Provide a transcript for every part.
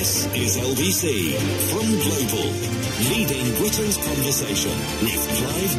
This is LBC from Global, leading Britain's conversation with Clive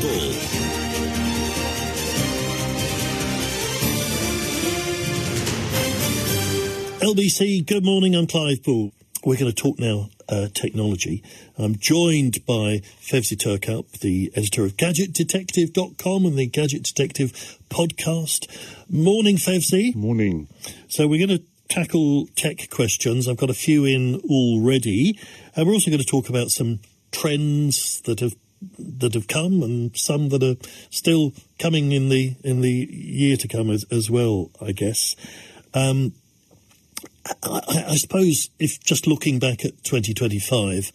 Ball. LBC, good morning, I'm Clive Ball. We're going to talk now technology. I'm joined by Fevzi Turkalp, the editor of GadgetDetective.com and the Gadget Detective podcast. Morning, Fevzi. Morning. So we're going to tackle tech questions. I've got a few in already. And we're also going to talk about some trends that have come and some that are still coming in the year to come as well, I guess. I suppose if just looking back at 2025,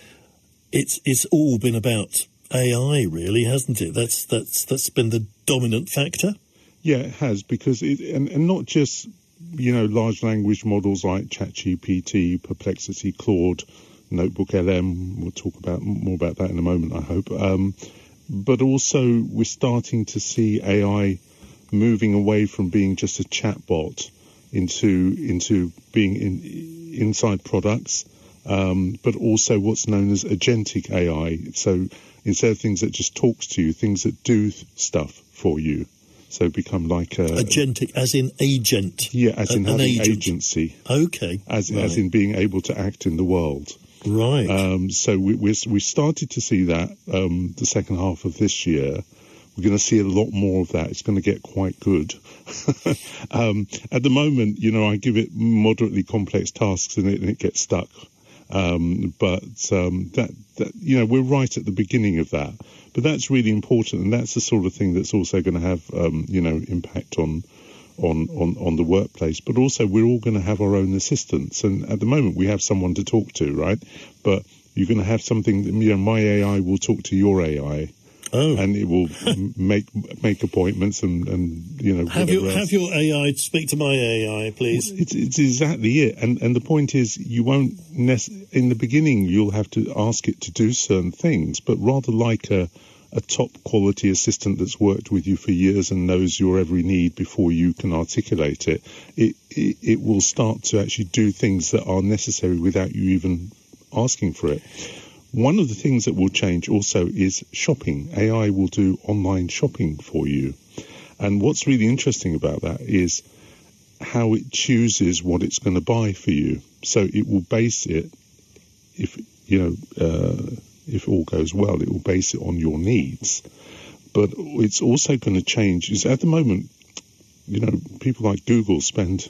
it's all been about AI, really, hasn't it? That's been the dominant factor. Yeah, it has, because and not just, large language models like ChatGPT, Perplexity, Claude, Notebook LM. We'll talk more about that in a moment, I hope. But also we're starting to see AI moving away from being just a chatbot into being inside products, but also what's known as agentic AI. So instead of things that just talks to you, things that do stuff for you. So become like agentic, as in agent. Yeah, as in having agent. agency. Okay. As in being able to act in the world. Right. So we started to see that the second half of this year. We're going to see a lot more of that. It's going to get quite good. At the moment, I give it moderately complex tasks and it gets stuck. But we're right at the beginning of that. But that's really important, and that's the sort of thing that's also going to have, impact on the workplace. But also, we're all going to have our own assistants, and at the moment, we have someone to talk to, right? But you're going to have something that, my AI will talk to your AI. Oh. And it will make appointments and have your AI speak to my AI, please. Well, it's exactly it. And the point is, you won't in the beginning you'll have to ask it to do certain things, but rather like a top quality assistant that's worked with you for years and knows your every need before you can articulate it. It will start to actually do things that are necessary without you even asking for it. One of the things that will change also is shopping. AI will do online shopping for you. And what's really interesting about that is how it chooses what it's going to buy for you. So it will base it, if all goes well, it will base it on your needs. But it's also going to change. Is at the moment, people like Google spend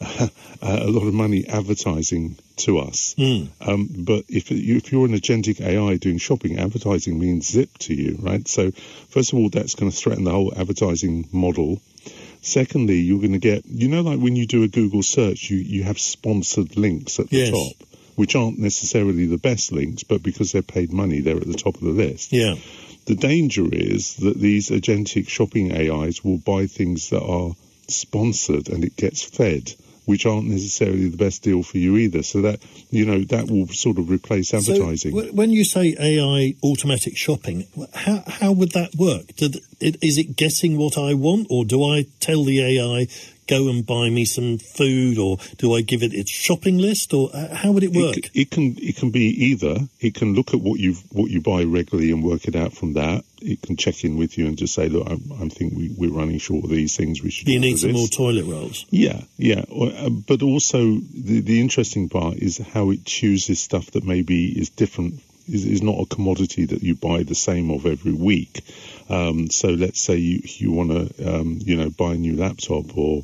a lot of money advertising to us. But if you're an agentic AI doing shopping, advertising means zip to you, right? So first of all, that's going to threaten the whole advertising model. Secondly, you're going to get, like when you do a Google search, you have sponsored links at the top, which aren't necessarily the best links, but because they're paid money, they're at the top of the list. Yeah. The danger is that these agentic shopping AIs will buy things that are sponsored and it gets fed, which aren't necessarily the best deal for you either. So that, that will sort of replace advertising. So when you say AI automatic shopping, how would that work? Is it guessing what I want, or do I tell the AI, go and buy me some food, or do I give it its shopping list, or how would it work? It can be either. It can look at what you buy regularly and work it out from that. It can check in with you and just say, look, I think we're running short of these things. We should. You need some more toilet rolls. Yeah. But also the interesting part is how it chooses stuff that maybe is different. Is not a commodity that you buy the same of every week. So let's say you want to buy a new laptop or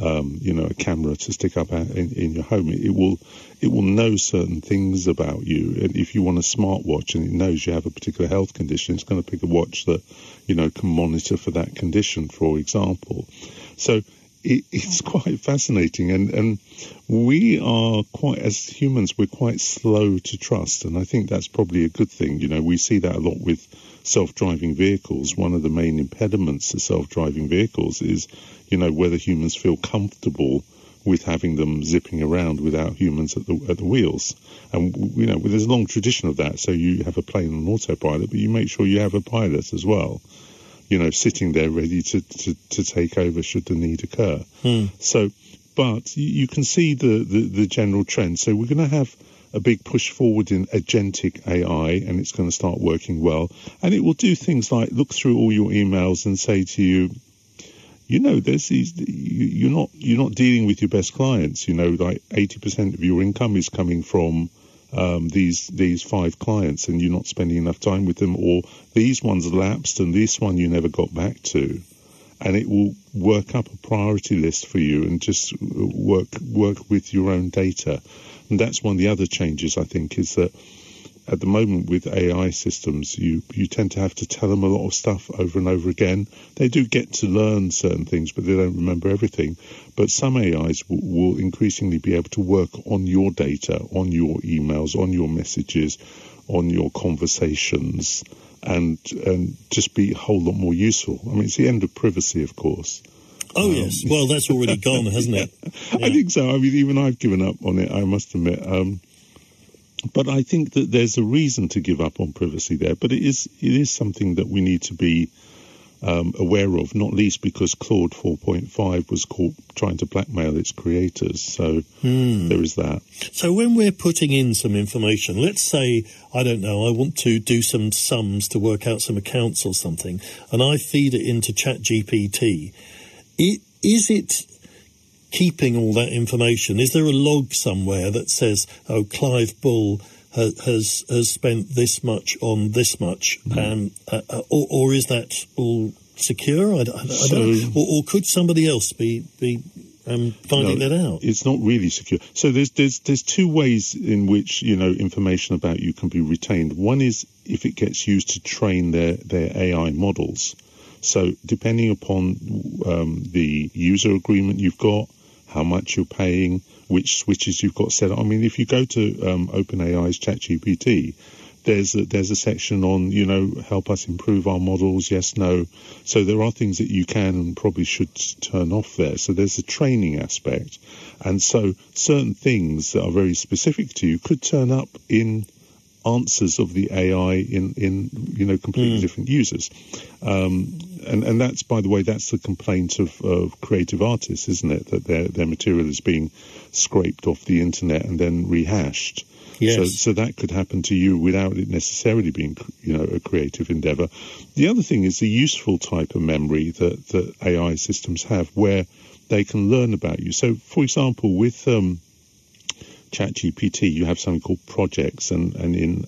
a camera to stick up in your home. It will know certain things about you. And if you want a smartwatch and it knows you have a particular health condition, it's going to pick a watch that can monitor for that condition, for example. So it's quite fascinating, and we are as humans, we're quite slow to trust, and I think that's probably a good thing. We see that a lot with self-driving vehicles. One of the main impediments to self-driving vehicles is, whether humans feel comfortable with having them zipping around without humans at the wheels. And, there's a long tradition of that. So you have a plane on autopilot, but you make sure you have a pilot as well. Sitting there ready to take over should the need occur. So, but you can see the general trend. So we're going to have a big push forward in agentic AI, and it's going to start working well. And it will do things like look through all your emails and say to you, there's these, you're not dealing with your best clients. Like 80% of your income is coming from these 5 clients, and you're not spending enough time with them, or these ones lapsed and this one you never got back to. And it will work up a priority list for you and just work with your own data. And that's one of the other changes, I think, is that at the moment with AI systems, you tend to have to tell them a lot of stuff over and over again. They do get to learn certain things, but they don't remember everything. But some AIs will increasingly be able to work on your data, on your emails, on your messages, on your conversations, and just be a whole lot more useful. I mean, it's the end of privacy, of course. Oh, yes. Well, that's already gone, hasn't it? Yeah. I think so. I mean, even I've given up on it, I must admit. But I think that there's a reason to give up on privacy there. But it is something that we need to be aware of, not least because Claude 4.5 was caught trying to blackmail its creators. So there is that. So when we're putting in some information, let's say, I don't know, I want to do some sums to work out some accounts or something, and I feed it into ChatGPT, is it keeping all that information? Is there a log somewhere that says, oh, Clive Bull has spent this much on this much, or is that all secure? I don't know. Or could somebody else be finding that out? It's not really secure. So there's 2 ways in which information about you can be retained. One is if it gets used to train their AI models. So depending upon the user agreement you've got, how much you're paying, which switches you've got set up. I mean, if you go to OpenAI's ChatGPT, there's a section on, help us improve our models, yes, no. So there are things that you can and probably should turn off there. So there's a training aspect. And so certain things that are very specific to you could turn up in answers of the AI in completely different users. And that's, by the way, that's the complaint of creative artists, isn't it? That their material is being scraped off the internet and then rehashed. Yes. So that could happen to you without it necessarily being, a creative endeavor. The other thing is the useful type of memory that AI systems have, where they can learn about you. So, for example, with ChatGPT, you have something called projects, and in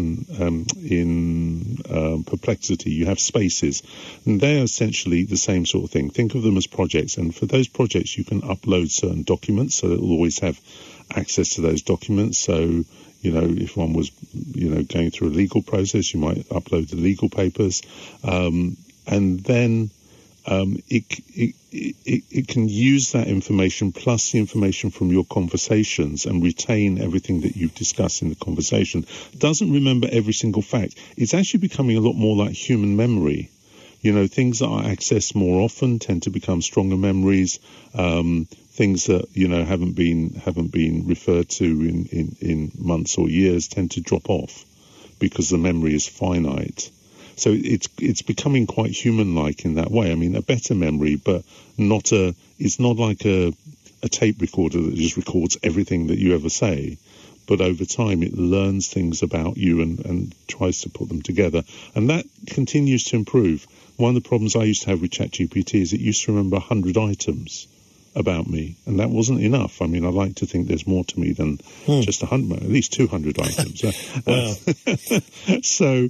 Perplexity, you have spaces, and they are essentially the same sort of thing. Think of them as projects, and for those projects, you can upload certain documents, so it will always have access to those documents. So, if one was, going through a legal process, you might upload the legal papers, and then it can use that information plus the information from your conversations and retain everything that you've discussed in the conversation. Doesn't remember every single fact. It's actually becoming a lot more like human memory. Things that are accessed more often tend to become stronger memories. Things that haven't been referred to in months or years tend to drop off because the memory is finite. So it's becoming quite human-like in that way. I mean, a better memory, but it's not like a tape recorder that just records everything that you ever say. But over time, it learns things about you and tries to put them together. And that continues to improve. One of the problems I used to have with ChatGPT is it used to remember 100 items about me, and that wasn't enough. I mean, I like to think there's more to me than just 100, at least 200 items. Wow. So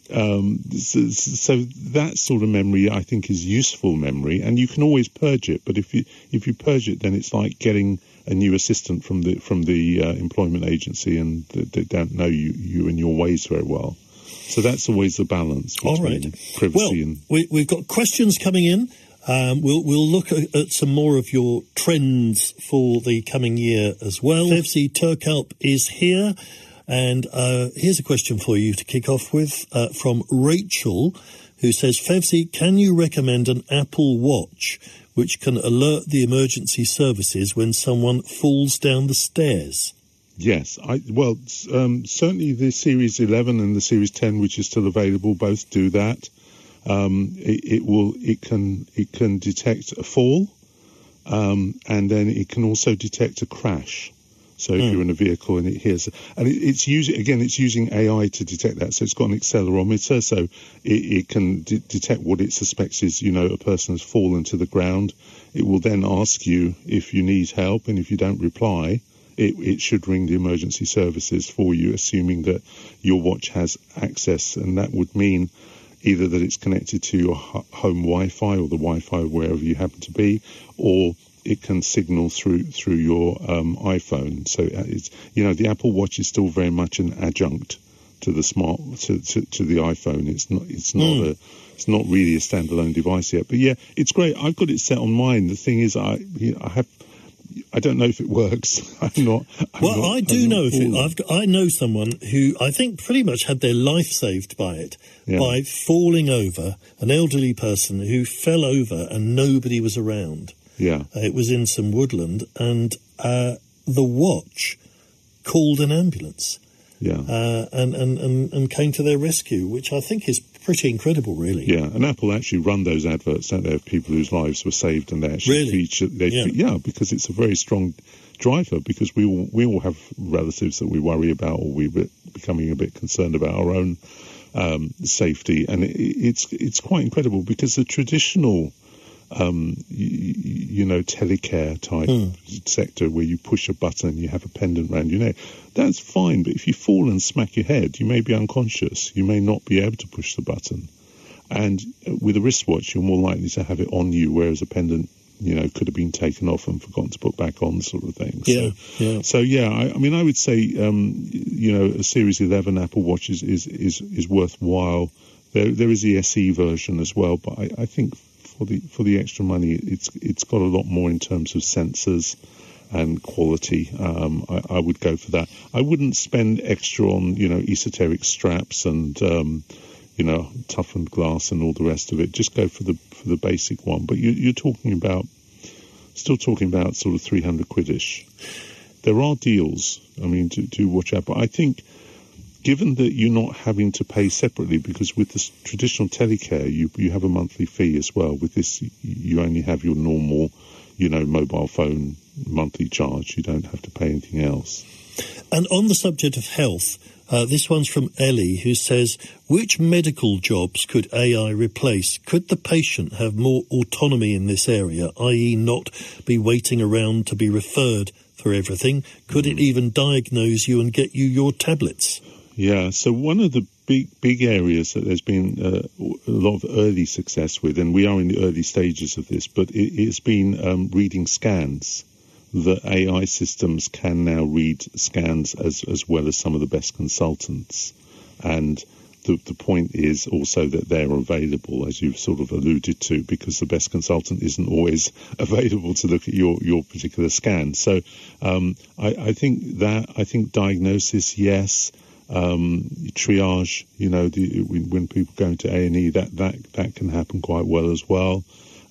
that sort of memory, I think, is useful memory, and you can always purge it. But if you purge it, then it's like getting a new assistant from the employment agency, and they don't know you and your ways very well. So that's always the balance between privacy and. We've got questions coming in. We'll look at some more of your trends for the coming year as well. Fevzi Turkalp is here, and here's a question for you to kick off with from Rachel, who says, Fevzi, can you recommend an Apple Watch which can alert the emergency services when someone falls down the stairs? Yes, certainly the Series 11 and the Series 10, which is still available, both do that. It can detect a fall, and then it can also detect a crash. So if you're in a vehicle and it hears, and it's using AI to detect that. So it's got an accelerometer, so it can detect what it suspects is, a person has fallen to the ground. It will then ask you if you need help, and if you don't reply, it should ring the emergency services for you, assuming that your watch has access, and that would mean either that it's connected to your home Wi-Fi or the Wi-Fi wherever you happen to be, or it can signal through your iPhone. So it's, the Apple Watch is still very much an adjunct to the to the iPhone. It's not really a standalone device yet. But yeah, it's great. I've got it set on mine. The thing is, I don't know if it works. I do know if it. I know someone who I think pretty much had their life saved by it, by falling over, an elderly person who fell over and nobody was around. Yeah, it was in some woodland, and the watch called an ambulance. Yeah, and came to their rescue, which I think is pretty incredible, really. Yeah, and Apple actually run those adverts, don't they, of people whose lives were saved, and they actually feature. Because it's a very strong driver. Because we all have relatives that we worry about, or we're becoming a bit concerned about our own safety, and it's quite incredible because the traditional telecare type sector where you push a button and you have a pendant round your neck, that's fine. But if you fall and smack your head, you may be unconscious. You may not be able to push the button. And with a wristwatch, you're more likely to have it on you, whereas a pendant, could have been taken off and forgotten to put back on, sort of thing. I would say, a Series 11 Apple Watch is worthwhile. There is the SE version as well, but I think for the extra money, it's got a lot more in terms of sensors and quality. I would go for that. I wouldn't spend extra on esoteric straps and toughened glass and all the rest of it. Just go for the basic one. But you're talking about sort of 300 quid-ish. There are deals. I mean, to watch out. But I think, given that you're not having to pay separately, because with this traditional telecare, you have a monthly fee as well. With this, you only have your normal, mobile phone monthly charge. You don't have to pay anything else. And on the subject of health, this one's from Ellie, who says, which medical jobs could AI replace? Could the patient have more autonomy in this area, i.e. not be waiting around to be referred for everything? Could it even diagnose you and get you your tablets? Yeah, so one of the big areas that there's been a lot of early success with, and we are in the early stages of this, but it's been reading scans. The AI systems can now read scans as well as some of the best consultants. And the point is also that they're available, as you've sort of alluded to, because the best consultant isn't always available to look at your particular scan. So I think diagnosis, yes. Triage, when people go into A&E, that can happen quite well as well.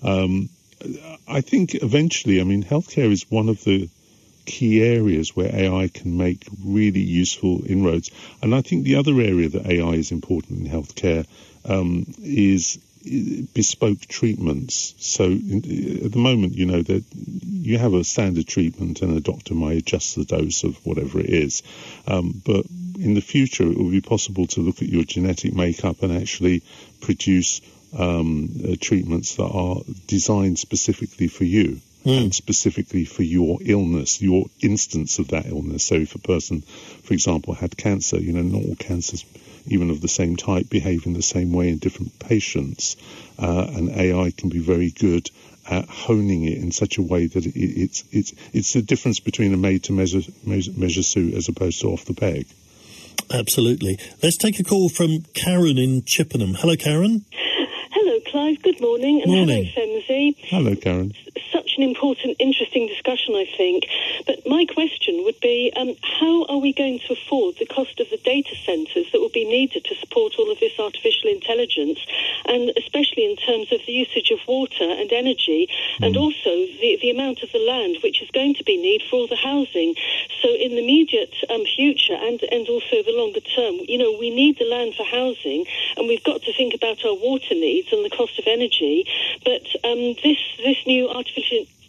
I think eventually, healthcare is one of the key areas where AI can make really useful inroads. And I think the other area that AI is important in healthcare is bespoke treatments. So at the moment, that you have a standard treatment and a doctor may adjust the dose of whatever it is. But in the future, it will be possible to look at your genetic makeup and actually produce treatments that are designed specifically for you and specifically for your illness, your instance of that illness. So if a person, for example, had cancer, not all cancers, even of the same type, behave in the same way in different patients. And AI can be very good at honing it in such a way that it's the difference between a made-to-measure suit as opposed to off the peg. Absolutely. Let's take a call from Karen in Chippenham. Hello, Karen. Hello, Clive. Good morning. And morning. Hello, Femzy. Hello, Karen. Such an important, interesting discussion, I think. But my question would be, how are we going to afford the cost of the data centres that will be needed to support all of this artificial intelligence, and especially in terms of the usage of water and energy, and also the amount of the land which is going to be needed for all the housing? So in the immediate future and also the longer term, we need the land for housing, and we've got to think about our water needs and the cost of energy. But this new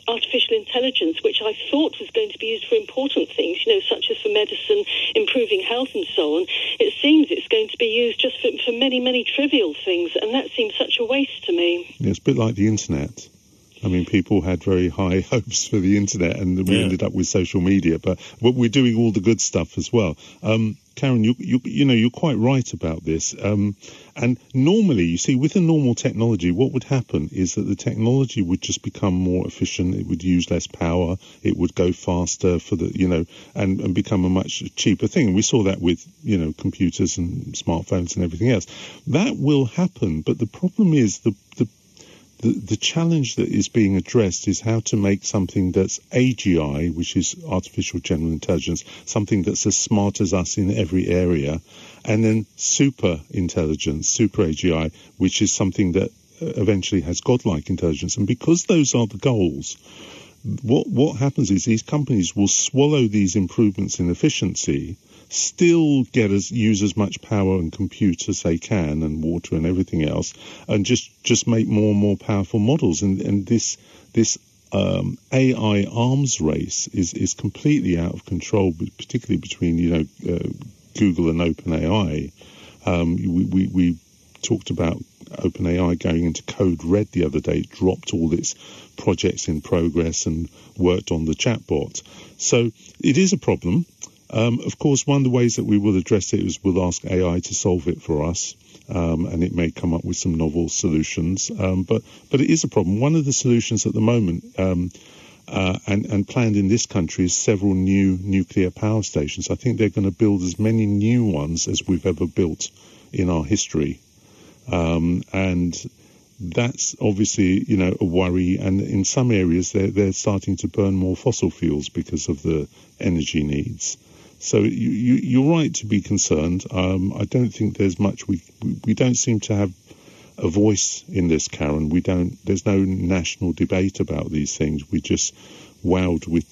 artificial intelligence, which I thought was going to be used for important things, such as for medicine, improving health and so on, it seems it's going to be used just for many, many trivial things, and that seems such a waste to me. Yeah, it's a bit like the internet. I mean, people had very high hopes for the internet, and we ended up with social media. But we're doing all the good stuff as well. Karen, you're quite right about this. And normally, you see, with a normal technology, what would happen is that the technology would just become more efficient. It would use less power. It would go faster for and become a much cheaper thing. And we saw that with, computers and smartphones and everything else. That will happen. But the problem is the challenge that is being addressed is how to make something that's AGI, which is artificial general intelligence, something that's as smart as us in every area, and then super intelligence, super AGI, which is something that eventually has godlike intelligence. And because those are the goals, what happens is these companies will swallow these improvements in efficiency, still use as much power and compute as they can, and water and everything else, and just make more and more powerful models. And this AI arms race is completely out of control, particularly between Google and OpenAI. We talked about OpenAI going into code red the other day, dropped all its projects in progress and worked on the chatbot. So it is a problem. Of course, one of the ways that we will address it is we'll ask AI to solve it for us, and it may come up with some novel solutions. But it is a problem. One of the solutions at the moment, and planned in this country, is several new nuclear power stations. I think they're going to build as many new ones as we've ever built in our history. And that's obviously, a worry. And in some areas, they're starting to burn more fossil fuels because of the energy needs. So you're right to be concerned. I don't think there's much. We don't seem to have a voice in this, Karen. There's no national debate about these things. We just wowed with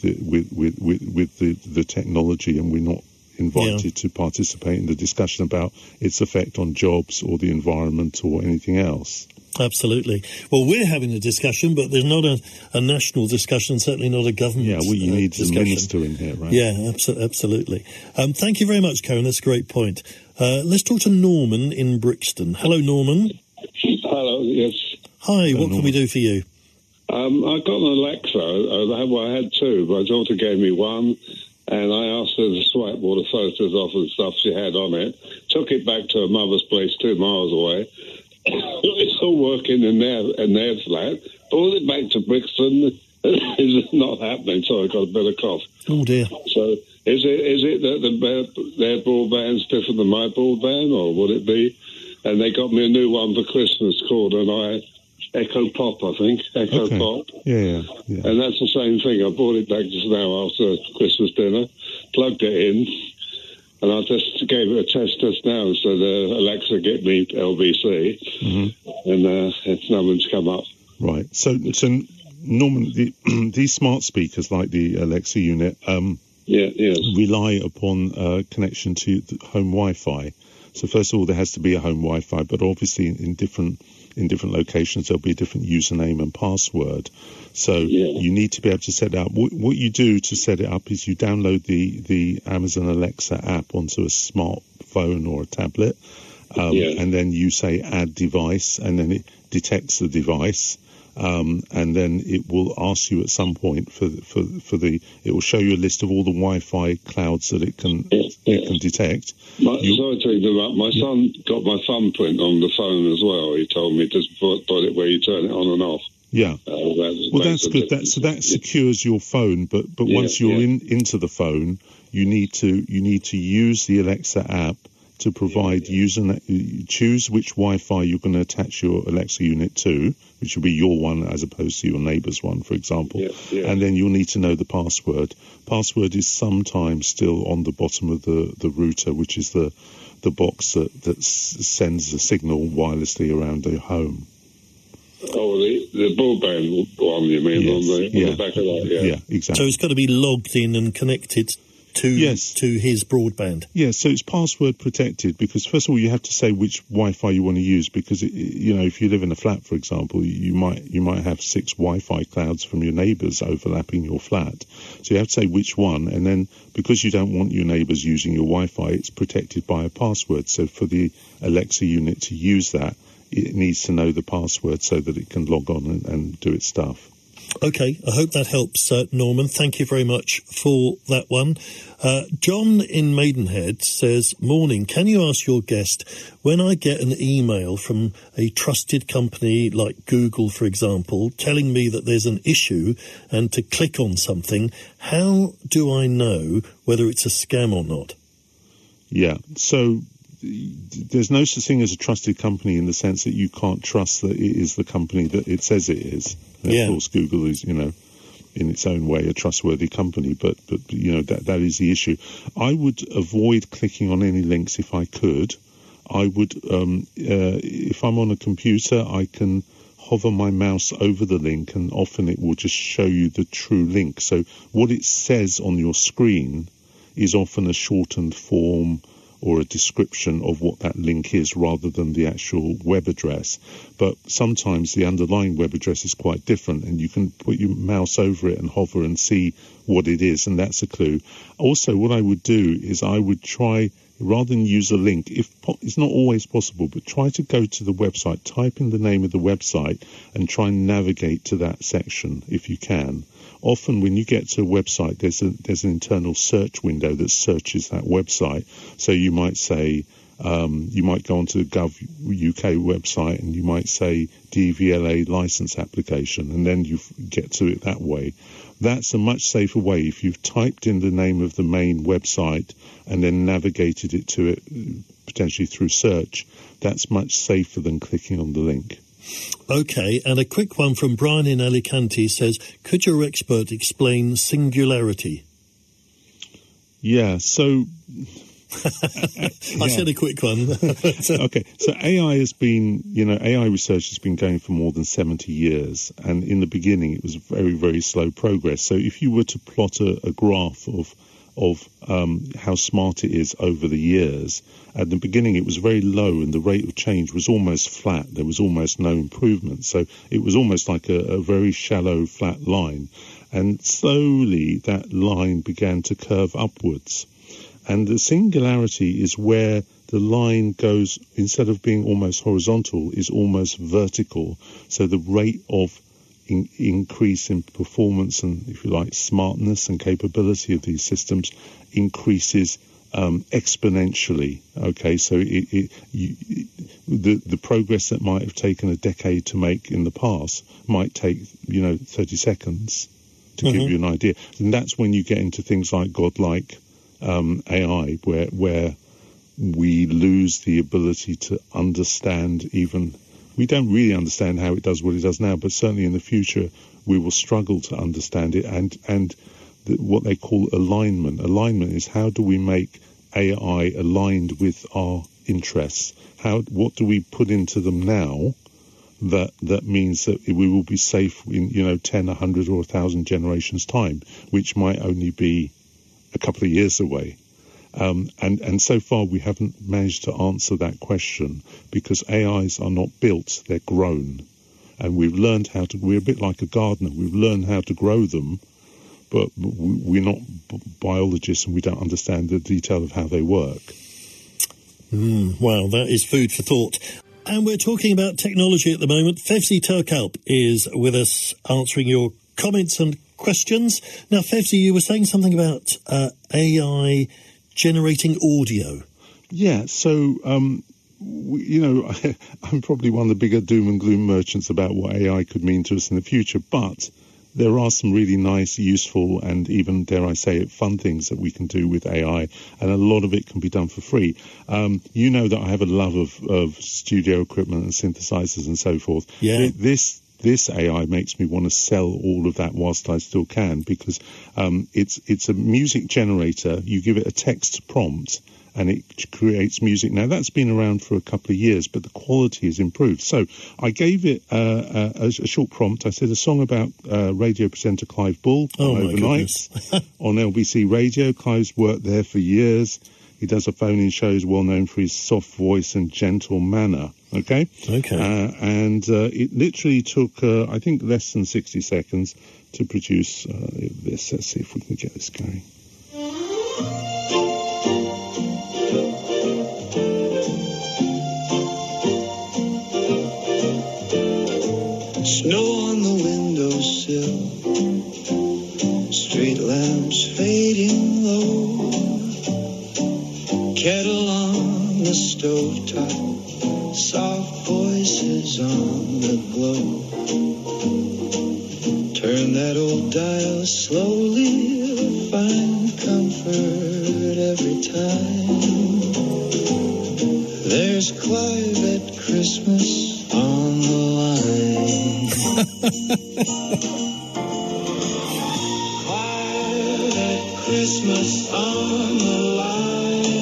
the technology, and we're not invited to participate in the discussion about its effect on jobs or the environment or anything else. Absolutely. Well, we're having a discussion, but there's not a national discussion, certainly not a government discussion. Yeah, well, you need a minister in here, right? Yeah, absolutely. Thank you very much, Karen. That's a great point. Let's talk to Norman in Brixton. Hello, Norman. Hello, yes. Hi, what can we do for you? I got an Alexa. I had two. My daughter gave me one, and I asked her to swipe all the photos off and stuff she had on it. Took it back to her mother's place 2 miles away. It's all working in their flat. Brought it back to Brixton. It's not happening, so I got a bit of cough. Oh dear. So is it that their broadband's different than my broadband, or would it be? And they got me a new one for Christmas called Echo Pop, I think. Echo Pop. Yeah. And that's the same thing. I brought it back just now after Christmas dinner, plugged it in, and I just gave it a test just now. So Alexa get me LBC, and it's nothing's come up. Right. So Norman, these smart speakers like the Alexa unit rely upon connection to the home Wi-Fi. So first of all, there has to be a home Wi-Fi, but obviously in different locations there'll be a different username and password. So you need to be able to set it up. What you do to set it up is you download the Amazon Alexa app onto a smartphone or a tablet, and then you say add device, and then it detects the device. And then it will ask you at some point it will show you a list of all the Wi-Fi clouds that it can detect. Sorry to interrupt. My son got my thumbprint on the phone as well. He told me just put it where you turn it on and off. Yeah. Well, that's good. That secures your phone. But once you're into the phone, you need to use the Alexa app to provide choose which Wi-Fi you're going to attach your Alexa unit to, which will be your one as opposed to your neighbour's one, for example. And then you'll need to know the password. Password is sometimes still on the bottom of the router, which is the box that sends the signal wirelessly around the home. Oh, the broadband one, you mean, on the back of that? Yeah, exactly. So it's got to be logged in and connected to his broadband. Yes, so it's password protected because first of all you have to say which Wi-Fi you want to use because if you live in a flat, for example, you might have 6 Wi-Fi clouds from your neighbours overlapping your flat. So you have to say which one, and then because you don't want your neighbours using your Wi-Fi, it's protected by a password. So for the Alexa unit to use that, it needs to know the password so that it can log on and do its stuff. Okay, I hope that helps, Norman. Thank you very much for that one. John in Maidenhead says, morning, can you ask your guest, when I get an email from a trusted company like Google, for example, telling me that there's an issue and to click on something, how do I know whether it's a scam or not? Yeah, so there's no such thing as a trusted company in the sense that you can't trust that it is the company that it says it is. And of course, Google is, in its own way, a trustworthy company, but that is the issue. I would avoid clicking on any links if I could. I would, if I'm on a computer, I can hover my mouse over the link, and often it will just show you the true link. So what it says on your screen is often a shortened form or a description of what that link is rather than the actual web address. But sometimes the underlying web address is quite different, and you can put your mouse over it and hover and see what it is, and that's a clue. Also, what I would do is I would try, rather than use a link, if it's not always possible, but try to go to the website, type in the name of the website, and try and navigate to that section if you can. Often when you get to a website, there's an internal search window that searches that website. So you might say, you might go onto the Gov UK website and you might say DVLA license application, and then you get to it that way. That's a much safer way. If you've typed in the name of the main website and then navigated it to it potentially through search, that's much safer than clicking on the link. Okay, and a quick one from Brian in Alicante says, could your expert explain singularity? Yeah, so... I said a quick one. Okay, so AI has been, AI research has been going for more than 70 years, and in the beginning it was very, very slow progress. So if you were to plot a graph of how smart it is over the years, at the beginning it was very low and the rate of change was almost flat. There was almost no improvement. So it was almost like a very shallow, flat line. And slowly that line began to curve upwards. And the singularity is where the line goes, instead of being almost horizontal, is almost vertical. So the rate of increase in performance and, if you like, smartness and capability of these systems increases exponentially. Okay, so the progress that might have taken a decade to make in the past might take 30 seconds to give you an idea. And that's when you get into things like godlike AI, where we lose the ability to understand even. We don't really understand how it does what it does now, but certainly in the future we will struggle to understand it. And what they call alignment. Alignment is how do we make AI aligned with our interests? What do we put into them now that means that we will be safe in 10, 100 or 1,000 generations time, which might only be a couple of years away. And so far we haven't managed to answer that question because AIs are not built, they're grown. And we've learned we're a bit like a gardener, we've learned how to grow them, but we're not biologists and we don't understand the detail of how they work. Well, that is food for thought. And we're talking about technology at the moment. Fevzi Turkalp is with us answering your comments and questions. Now, Fevzi, you were saying something about AI generating audio. Yeah, so, I'm probably one of the bigger doom and gloom merchants about what AI could mean to us in the future, but there are some really nice, useful, and even, dare I say it, fun things that we can do with AI, and a lot of it can be done for free. You know that I have a love of studio equipment and synthesizers and so forth. Yeah. This AI makes me want to sell all of that whilst I still can, because it's a music generator. You give it a text prompt, and it creates music. Now, that's been around for a couple of years, but the quality has improved. So I gave it a short prompt. I said a song about radio presenter Clive Bull on Overnight on LBC Radio. Clive's worked there for years. He does a phone-in show, is well known for his soft voice and gentle manner. Okay. And it literally took, I think, less than 60 seconds to produce this. Let's see if we can get this going. Snow on the windowsill, street lamps fading low. Kettle on the stovetop, soft voices on the glow. Turn that old dial slowly, find comfort every time. There's Clive at Christmas on the line. Clive at Christmas on the line.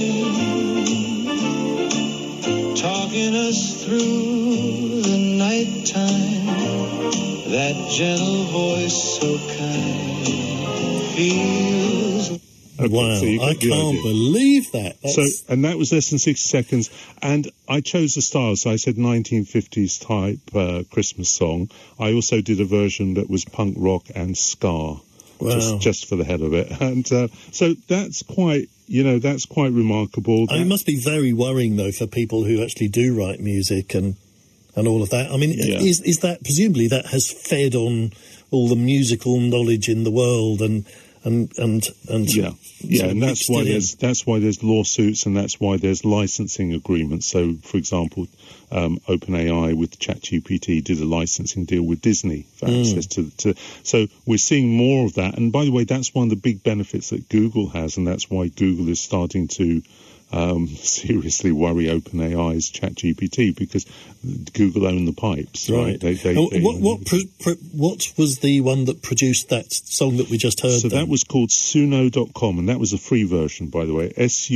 Talking us through the nighttime, that gentle voice so kind feels. Wow, so I can't believe that. And that was less than 60 seconds. And I chose a style, so I said 1950s type Christmas song. I also did a version that was punk rock and ska. Wow. Just for the hell of it. And so that's quite remarkable. It must be very worrying, though, for people who actually do write music and all of that. I mean, is that, presumably that has fed on all the musical knowledge in the world and that's why there's lawsuits, and that's why there's licensing agreements. So, for example, OpenAI with ChatGPT did a licensing deal with Disney for access to. So we're seeing more of that. And by the way, that's one of the big benefits that Google has, and that's why Google is starting to seriously worry OpenAI's ChatGPT, because Google own the pipes, right? What was the one that produced that song that we just heard? So that was called Suno.com, and that was a free version, by the way,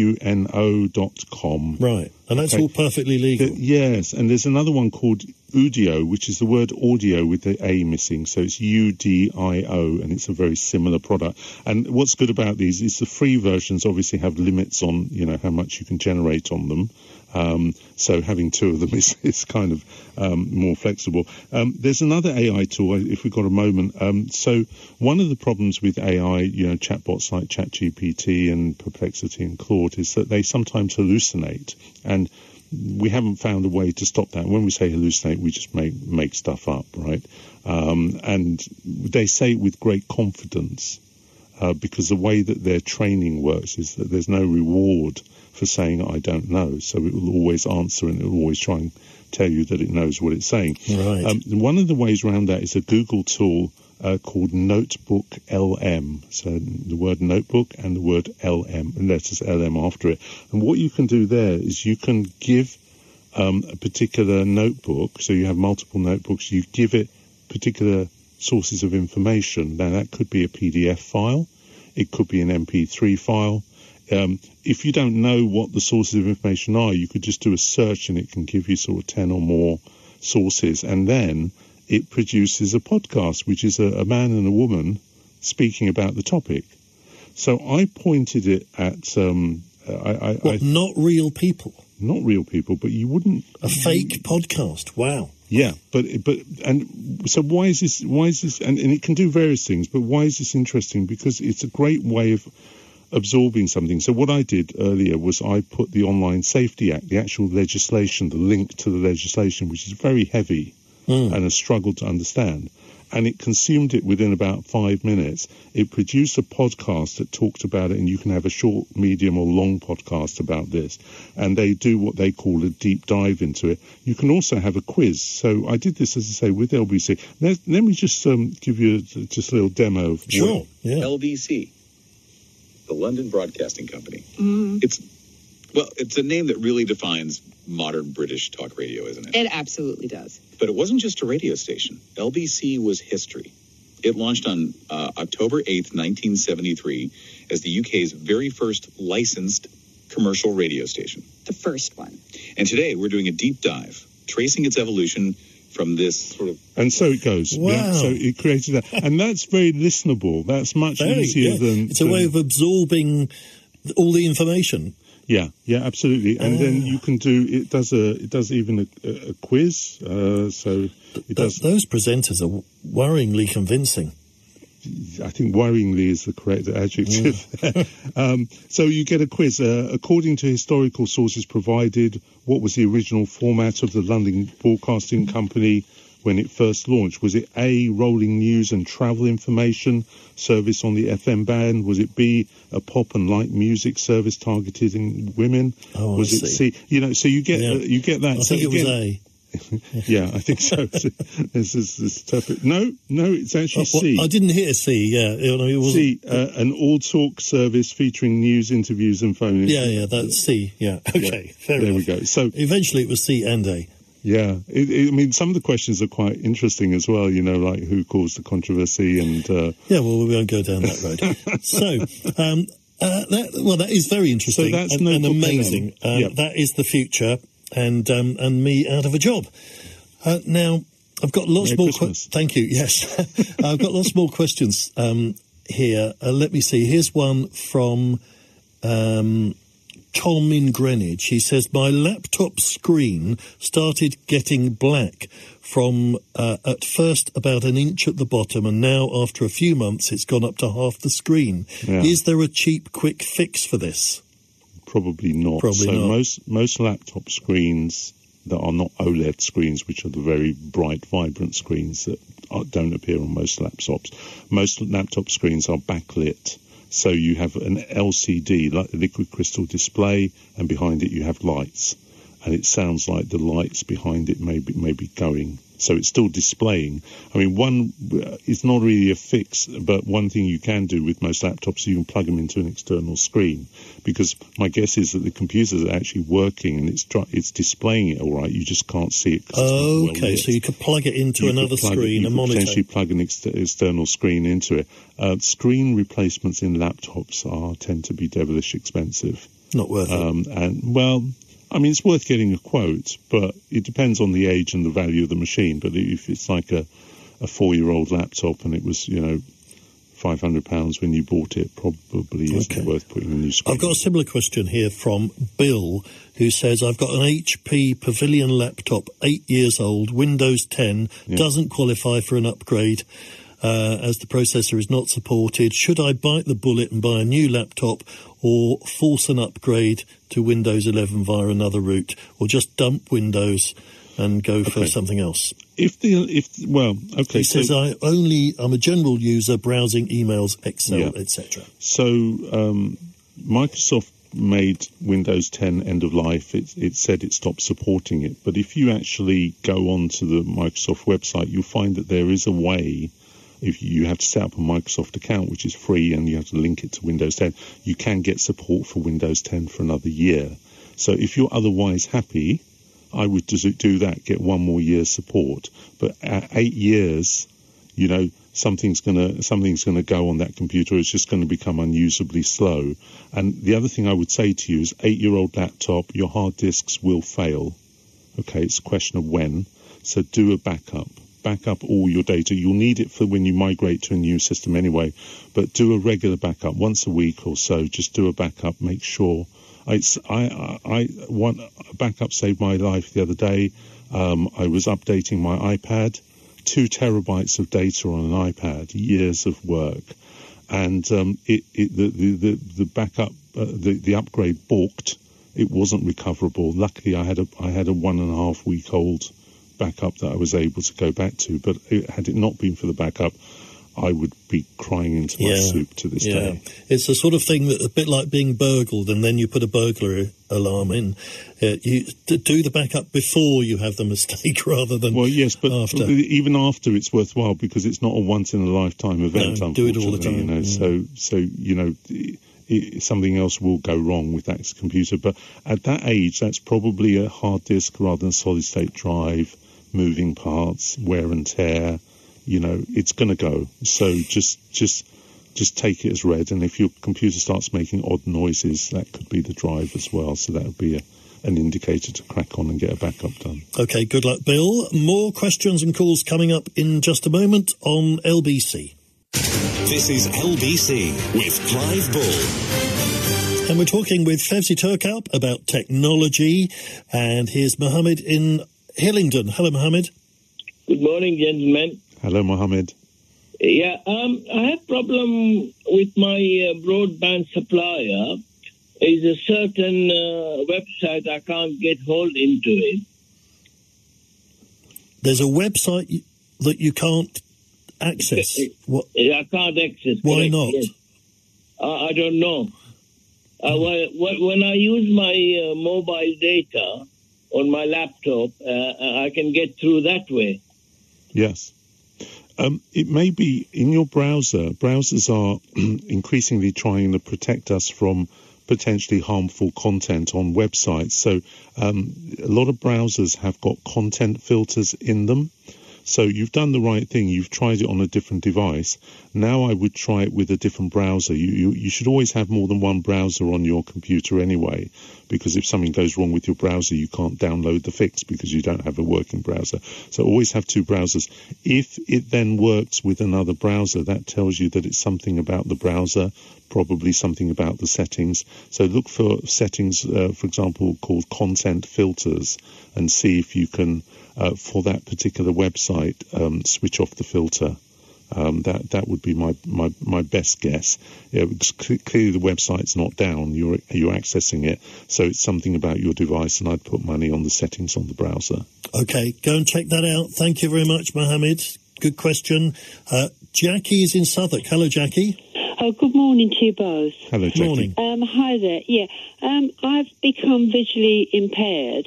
Suno.com. Right, and that's all perfectly legal. Yes, and there's another one called Udio, which is the word audio with the A missing, so it's UDIO, and it's a very similar product. And what's good about these is the free versions obviously have limits on, how much you can generate on them. So having two of them is kind of more flexible. There's another AI tool, if we've got a moment. So one of the problems with AI, chatbots like ChatGPT and Perplexity and Claude, is that they sometimes hallucinate, and we haven't found a way to stop that. When we say hallucinate, we just make stuff up, right? And they say it with great confidence, because the way that their training works is that there's no reward for saying I don't know, so it will always answer, and it will always try and tell you that it knows what it's saying. Right. One of the ways around that is a Google tool called Notebook LM. So the word notebook and the word LM, and letters LM after it. And what you can do there is you can give a particular notebook, so you have multiple notebooks, you give it particular sources of information. Now that could be a PDF file, it could be an MP3 file. If you don't know what the sources of information are, you could just do a search and it can give you sort of 10 or more sources, and then it produces a podcast, which is a man and a woman speaking about the topic. So I pointed it at... not real people? Not real people, but you wouldn't... A fake podcast, wow. Yeah, and so why is this, and it can do various things, but why is this interesting? Because it's a great way of absorbing something. So what I did earlier was I put the Online Safety Act, the actual legislation, the link to the legislation, which is very heavy and a struggle to understand, and it consumed it within about 5 minutes. It produced a podcast that talked about it, and you can have a short, medium or long podcast about this, and they do what they call a deep dive into it. You can also have a quiz. So I did this, as I say, with LBC. Let me just give you just a little demo of LBC, the London Broadcasting Company. It's a name that really defines modern British talk radio, isn't it? It absolutely does. But it wasn't just a radio station. LBC was history. It launched on October 8th, 1973, as the UK's very first licensed commercial radio station. The first one. And today we're doing a deep dive, tracing its evolution from this sort of... And so it goes. Wow. Yeah? So it created that. And that's very listenable. That's much easier than... It's a way of absorbing all the information. Yeah, absolutely. And then you can do... It does even a quiz. So it does... Those presenters are worryingly convincing. I think worryingly is the correct adjective. So you get a quiz. According to historical sources provided, what was the original format of the London Broadcasting Company when it first launched? Was it A, rolling news and travel information service on the FM band? Was it B, a pop and light music service targeting women? Oh, was it C? So you get that. I think it was A. Yeah, I think so. No, it's actually C. I didn't hear C. Yeah, it wasn't. C, an all-talk service featuring news, interviews, and phone. Yeah, that's C. Yeah, okay, fair enough. There we go. So eventually, it was C and A. Yeah, I mean, some of the questions are quite interesting as well. Like who caused the controversy and. Yeah, well, we won't go down that road. So. That is very interesting and amazing. That is the future. And me out of a job. Now, I've got lots more... Thank you, yes. I've got lots more questions here. Let me see. Here's one from Tom in Greenwich. He says, my laptop screen started getting black from at first about an inch at the bottom, and now, after a few months, it's gone up to half the screen. Yeah. Is there a cheap, quick fix for this? Probably not. Most laptop screens that are not OLED screens, which are the very bright, vibrant screens that don't appear on most laptops. Most laptop screens are backlit, so you have an LCD, like a liquid crystal display, and behind it you have lights, and it sounds like the lights behind it may be going. So it's still displaying. I mean, one is not really a fix, but one thing you can do with most laptops, you can plug them into an external screen, because my guess is that the computers are actually working and it's displaying it all right. You just can't see it. Okay, so you could plug it into another screen, a monitor. Potentially plug an external screen into it. Screen replacements in laptops tend to be devilish expensive. Not worth it. I mean, it's worth getting a quote, but it depends on the age and the value of the machine. But if it's like a 4-year-old laptop and it was, £500 when you bought it, probably isn't worth putting a new screen. I've got a similar question here from Bill, who says, I've got an HP Pavilion laptop, 8 years old, Windows 10, doesn't qualify for an upgrade. As the processor is not supported. Should I bite the bullet and buy a new laptop, or force an upgrade to Windows 11 via another route, or just dump Windows and go for something else? He says, I'm a general user browsing emails, Excel, etc. So Microsoft made Windows 10 end of life. It said it stopped supporting it, but if you actually go onto the Microsoft website, you'll find that there is a way. If you have to set up a Microsoft account, which is free, and you have to link it to Windows 10, you can get support for Windows 10 for another year. So if you're otherwise happy, I would do that, get 1 more year's support. But at 8 years, something's gonna go on that computer. It's just going to become unusably slow. And the other thing I would say to you is, 8-year-old laptop, your hard disks will fail. Okay, it's a question of when. So do a backup. Back up all your data. You'll need it for when you migrate to a new system anyway, but do a regular backup once a week or so. Just do a backup. Make sure. A backup saved my life the other day. I was updating my iPad, 2 terabytes of data on an iPad, years of work, and the backup, the upgrade balked. It wasn't recoverable. Luckily, I had a 1.5 week old backup that I was able to go back to, but had it not been for the backup, I would be crying into my soup to this day. It's the sort of thing that a bit like being burgled, and then you put a burglary alarm in. You do the backup before you have the mistake rather than after. Even after, it's worthwhile because it's not a once in a lifetime event. No, do it all the time. So something else will go wrong with that computer. But at that age, that's probably a hard disk rather than solid state drive. Moving parts, wear and tear, it's going to go. So just just take it as read. And if your computer starts making odd noises, that could be the drive as well. So that would be an indicator to crack on and get a backup done. Okay, good luck, Bill. More questions and calls coming up in just a moment on LBC. This is LBC with Clive Bull. And we're talking with Fevzi Turkalp about technology. And here's Mohammed in Hillingdon. Hello, Mohammed. Good morning, gentlemen. Hello, Mohammed. Yeah, I have problem with my broadband supplier. Is a certain website I can't get hold into it. There's a website that you can't access. What? I can't access. Why correct, not? yes. I don't know. When I use my mobile data on my laptop, I can get through that way. Yes. It may be in your browser. Browsers are increasingly trying to protect us from potentially harmful content on websites. So a lot of browsers have got content filters in them. So you've done the right thing. You've tried it on a different device. Now I would try it with a different browser. You should always have more than one browser on your computer anyway, because if something goes wrong with your browser, you can't download the fix because you don't have a working browser. So always have two browsers. If it then works with another browser, that tells you that it's something about the browser, probably something about the settings. So look for settings, for example, called content filters, and see if you can, for that particular website, switch off the filter. That would be my best guess. Clearly the website's not down. You're accessing it, so it's something about your device, and I'd put money on the settings on the browser. Okay, go and check that out. Thank you very much, Mohammed. Good question. Jackie is in Southwark. Hello, Jackie. Oh, good morning to you both. Hello, Jackie. Morning. Hi there. Yeah, I've become visually impaired.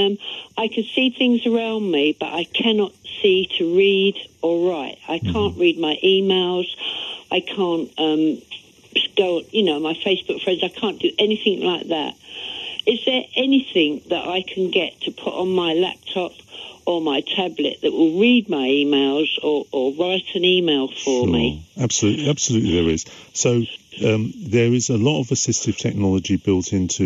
I can see things around me, but I cannot see to read or write. I can't read my emails. I can't go, my Facebook friends. I can't do anything like that. Is there anything that I can get to put on my laptop or my tablet that will read my emails or write an email for me? Absolutely there is. So there is a lot of assistive technology built into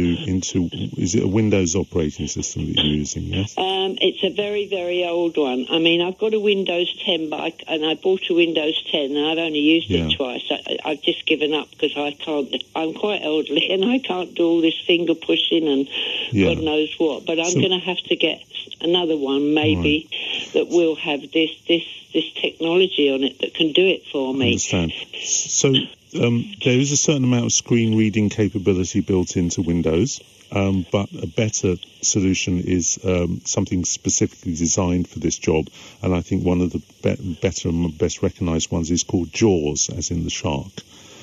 is it a Windows operating system that you're using, yes? It's a very, very old one. I mean, I've got a Windows 10, and I bought a Windows 10, and I've only used it twice. I've just given up because I can't. I'm quite elderly, and I can't do all this finger pushing and God knows what. But I'm going to have to get another one, maybe, that will have this technology on it that can do it for me. I understand. So there is a certain amount of screen reading capability built into Windows, but a better solution is something specifically designed for this job, and I think one of the better and best recognised ones is called JAWS, as in the shark.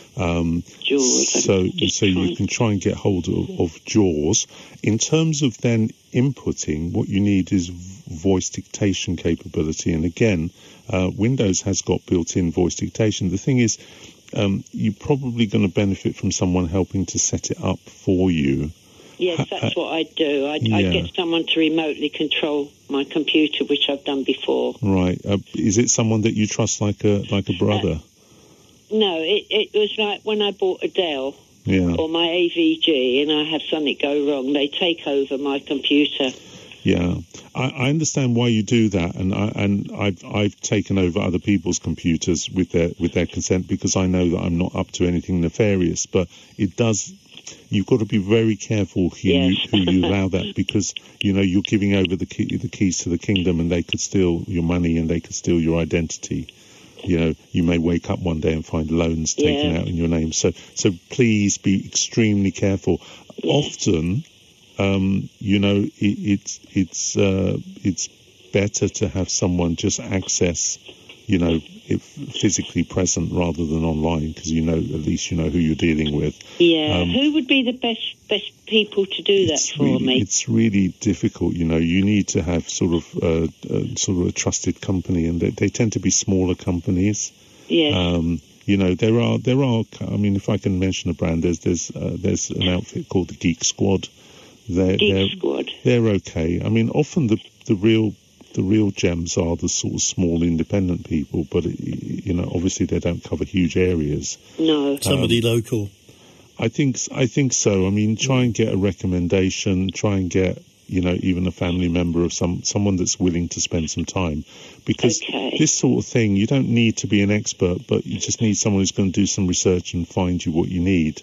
JAWS. So you can try and get hold of JAWS. In terms of then inputting, what you need is voice dictation capability, and again, Windows has got built-in voice dictation. The thing is, you're probably going to benefit from someone helping to set it up for you. Yes, that's what I do. I get someone to remotely control my computer, which I've done before. Right. Is it someone that you trust, like a brother? No, it was like when I bought a Dell or my AVG, and I have something go wrong. They take over my computer. Yeah, I understand why you do that, and I've taken over other people's computers with their consent, because I know that I'm not up to anything nefarious. But it does. You've got to be very careful who you allow that, because you're giving over the keys to the kingdom, and they could steal your money and they could steal your identity. You may wake up one day and find loans taken out in your name. So please be extremely careful. Often, it's better to have someone just access, physically present rather than online, because at least you know who you're dealing with. Yeah. Who would be the best people to do that for me? It's really difficult. You need to have sort of a trusted company, and they tend to be smaller companies. Yes. There are. I mean, if I can mention a brand, there's an outfit called the Geek Squad. They're okay. I mean, often the the real gems are the sort of small independent people, but obviously they don't cover huge areas. No. Somebody local. I think so. I mean, try and get a recommendation. Try and get even a family member of someone that's willing to spend some time, because this sort of thing, you don't need to be an expert, but you just need someone who's going to do some research and find you what you need.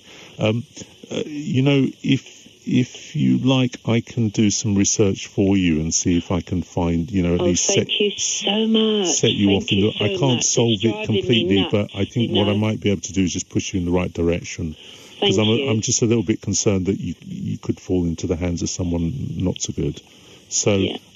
If you like, I can do some research for you and see if I can find, at least thank you so much. Set you off in the. I can't solve it completely, but I think what I might be able to do is just push you in the right direction. Because I'm just a little bit concerned that you could fall into the hands of someone not so good. So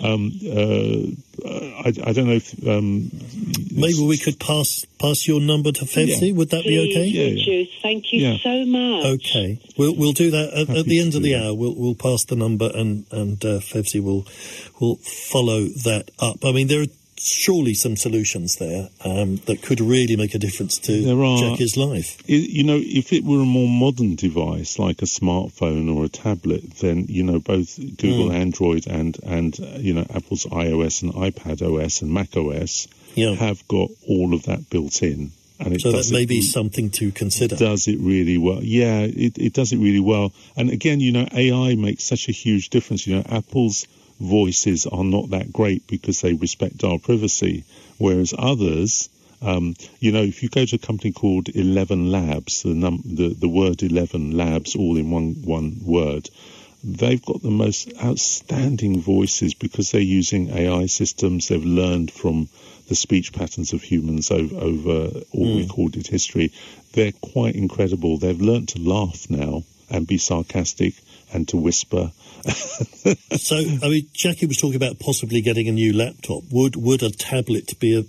I don't know if maybe we could pass your number to Fevzi. Would that be okay? Yeah. Thank you so much. Okay, we'll do that at the end of the hour. We'll pass the number and Fevzi will follow that up. I mean, there are surely some solutions there that could really make a difference to Jackie's life. If it were a more modern device like a smartphone or a tablet, then both Google Android and Apple's iOS and iPad OS and Mac OS have got all of that built in. And so that may be something to consider. Does it really well? Yeah, it does it really well. And again, AI makes such a huge difference. Apple's voices are not that great because they respect our privacy, whereas others, if you go to a company called 11 Labs, the word 11 Labs all in one word, they've got the most outstanding voices because they're using AI systems. They've learned from the speech patterns of humans over all recorded history. They're quite incredible. They've learned to laugh now and be sarcastic and to whisper. So, I mean, Jackie was talking about possibly getting a new laptop. Would a tablet be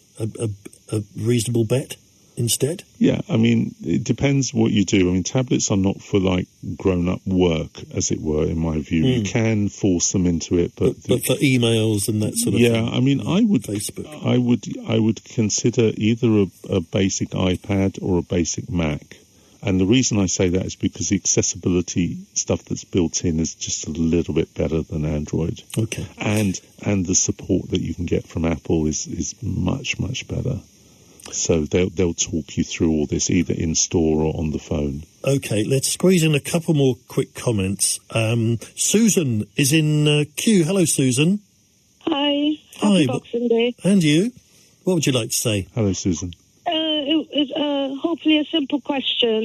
a reasonable bet instead? Yeah, I mean, it depends what you do. I mean, tablets are not for, grown-up work, as it were, in my view. You can force them into it, but for emails and that sort of thing. Yeah, I mean, Facebook. I would consider either a basic iPad or a basic Mac. And the reason I say that is because the accessibility stuff that's built in is just a little bit better than Android. Okay. And the support that you can get from Apple is much, much better. So they'll talk you through all this either in store or on the phone. Okay, let's squeeze in a couple more quick comments. Susan is in queue. Hello, Susan. Hi. Happy Boxing Day. And you? What would you like to say? Hello, Susan. Hopefully a simple question.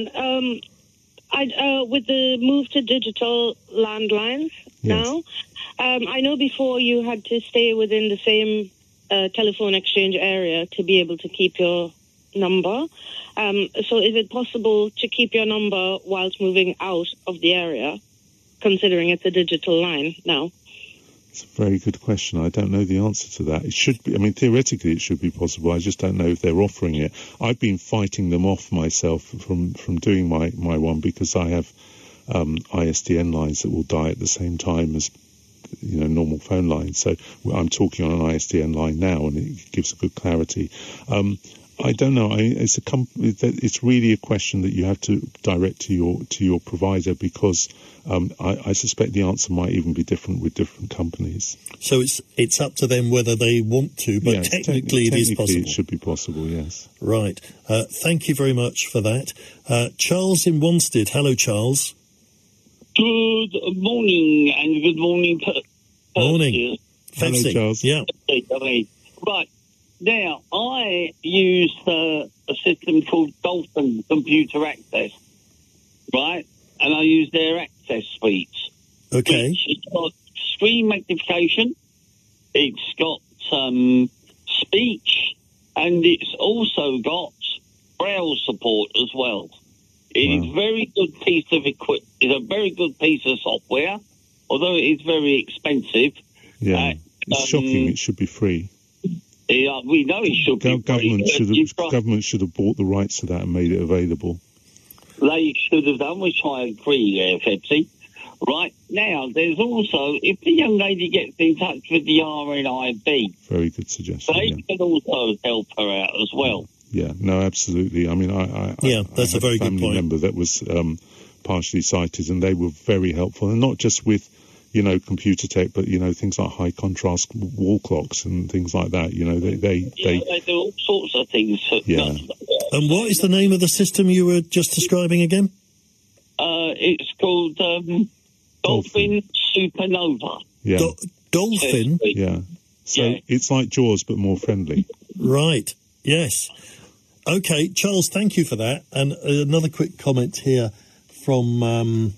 With the move to digital landlines now, I know before you had to stay within the same telephone exchange area to be able to keep your number. So is it possible to keep your number whilst moving out of the area, considering it's a digital line now? It's a very good question. I don't know the answer to that. It should be, I mean, theoretically it should be possible. I just don't know if they're offering it. I've been fighting them off myself from doing my one because I have ISDN lines that will die at the same time as normal phone lines. So I'm talking on an ISDN line now, and it gives a good clarity. I don't know. It's really a question that you have to direct to your provider because I suspect the answer might even be different with different companies. So it's up to them whether they want to, but technically it is possible. It should be possible, yes. Right. Thank you very much for that. Charles in Wanstead. Hello, Charles. Good morning, and good morning. Morning. Hello, Charles. Yeah. Right. Now, I use a system called Dolphin Computer Access, right? And I use their access suites. Okay. It's got screen magnification, it's got speech, and it's also got Braille support as well. It is a very good piece of It's a very good piece of software, although it is very expensive. Yeah, it's shocking. It should be free. Yeah, we know it should be free. Government should have bought the rights to that and made it available. They should have done, which I agree, Febsy. Right, now, there's also, if the young lady gets in touch with the RNIB... Very good suggestion, they can also help her out as well. Yeah, no, absolutely. I mean, that's a very good point. Family member that was partially sighted, and they were very helpful, and not just with computer tech, but, things like high contrast wall clocks and things like that, they do all sorts of things. Yeah. And what is the name of the system you were just describing again? It's called Dolphin Supernova. Yeah. Dolphin? Yeah. So it's like Jaws, but more friendly. Right. Yes. Okay, Charles, thank you for that. And another quick comment here from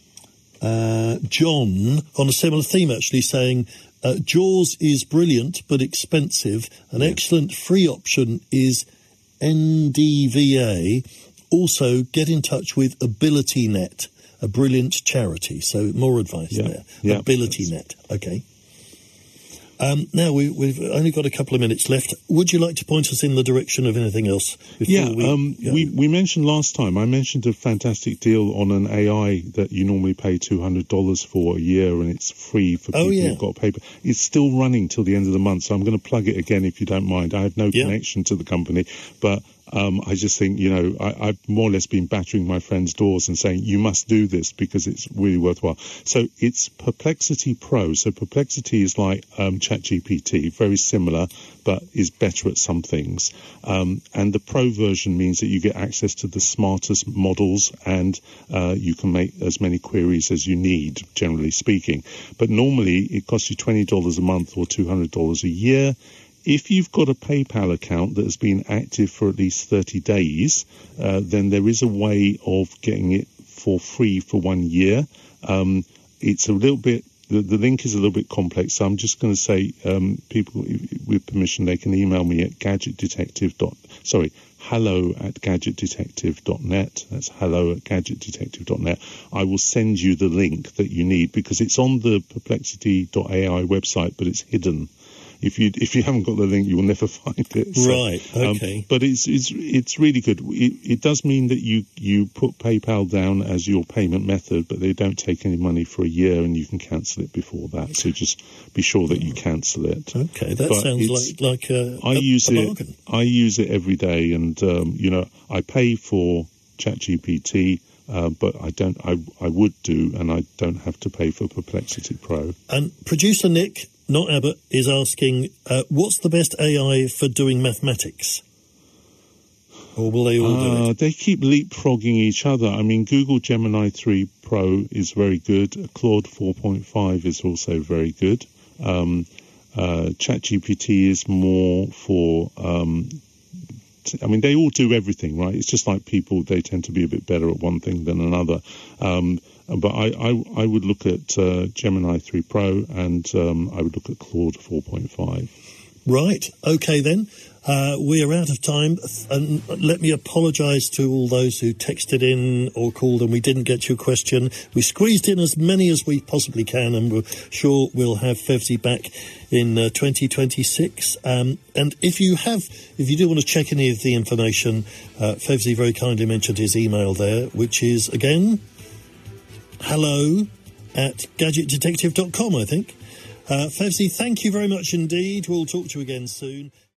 John on a similar theme, actually, saying Jaws is brilliant but expensive. An excellent free option is NDVA. Also, get in touch with AbilityNet, a brilliant charity. So more advice there. Yeah. AbilityNet. Okay. Now, we've only got a couple of minutes left. Would you like to point us in the direction of anything else? We mentioned last time, I mentioned a fantastic deal on an AI that you normally pay $200 for a year, and it's free for people who've got paper. It's still running till the end of the month, so I'm going to plug it again if you don't mind. I have no connection to the company, but I just think, I've more or less been battering my friends' doors and saying, you must do this because it's really worthwhile. So it's Perplexity Pro. So Perplexity is like ChatGPT, very similar, but is better at some things. And the Pro version means that you get access to the smartest models, and you can make as many queries as you need, generally speaking. But normally it costs you $20 a month or $200 a year. If you've got a PayPal account that has been active for at least 30 days, then there is a way of getting it for free for 1 year. It's a little bit, the link is a little bit complex, so I'm just going to say, people, with permission, they can email me at hello@gadgetdetective.net. That's hello@gadgetdetective.net. I will send you the link that you need, because it's on the perplexity.ai website, but it's hidden. If you haven't got the link, you will never find it. So, right. Okay. But it's really good. It does mean that you put PayPal down as your payment method, but they don't take any money for a year, and you can cancel it before that. So just be sure that you cancel it. Okay, that sounds like a bargain. I use it every day, and I pay for ChatGPT. But I would do, and I don't have to pay for Perplexity Pro. And producer Nick, not Abbott, is asking, what's the best AI for doing mathematics? Or will they all do it? They keep leapfrogging each other. I mean, Google Gemini 3 Pro is very good. Claude 4.5 is also very good. ChatGPT is more for... they all do everything, right? It's just like people, they tend to be a bit better at one thing than another. But I would look at Gemini 3 Pro, and I would look at Claude 4.5. Right. Okay, then. We are out of time. And let me apologise to all those who texted in or called and we didn't get your question. We squeezed in as many as we possibly can, and we're sure we'll have Fevzi back in 2026. And if you do want to check any of the information, Fevzi very kindly mentioned his email there, which is, again, hello@gadgetdetective.com, I think. Fevzi, thank you very much indeed. We'll talk to you again soon.